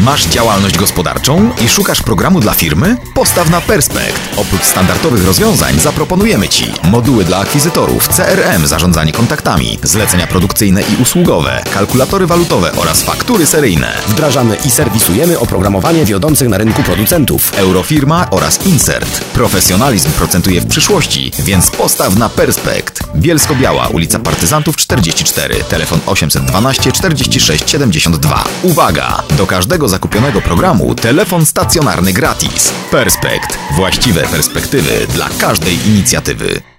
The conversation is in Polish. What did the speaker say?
Masz działalność gospodarczą i szukasz programu dla firmy? Postaw na Perspekt. Oprócz standardowych rozwiązań zaproponujemy Ci moduły dla akwizytorów, CRM, zarządzanie kontaktami, zlecenia produkcyjne i usługowe, kalkulatory walutowe oraz faktury seryjne. Wdrażamy i serwisujemy oprogramowanie wiodących na rynku producentów. Eurofirma oraz Insert. Profesjonalizm procentuje w przyszłości, więc postaw na Perspekt. Bielsko-Biała, ulica Partyzantów 44, telefon 812 46 72. Uwaga! Do każdego zakupionego programu telefon stacjonarny gratis. Perspekt. Właściwe perspektywy dla każdej inicjatywy.